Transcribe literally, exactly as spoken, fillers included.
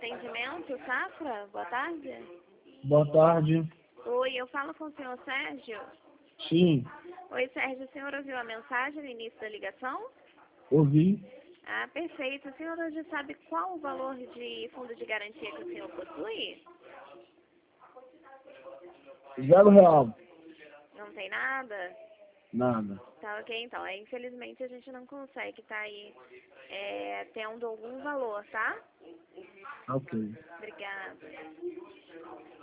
Atendimento, Safra? Boa tarde. Boa tarde. Oi, eu falo com o senhor Sérgio. Sim, Oi, Sérgio, o senhor ouviu a mensagem no início da ligação? ouvi. Ah, perfeito. O senhor hoje sabe qual o valor de fundo de garantia que o senhor possui? Zero real. Não tem nada? Nada. Tá ok, então. É, infelizmente a gente não consegue estar aí é, tendo algum valor, tá? Ok. Obrigada.